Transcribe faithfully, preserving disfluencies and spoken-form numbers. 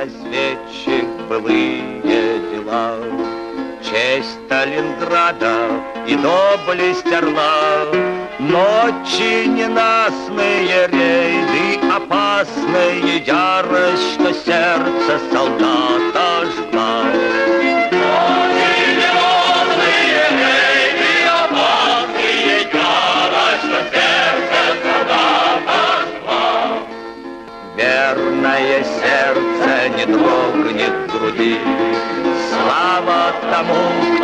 разведчик, былые дела, честь Сталинграда и доблесть орла. Ночи ненастные, рейды опасные, ярость, что сердце солдата жгла. Ночи ненастные, рейды опасные, ярость, что сердце солдата жгла. Верное сердце не дрогнет в груди, слава тому,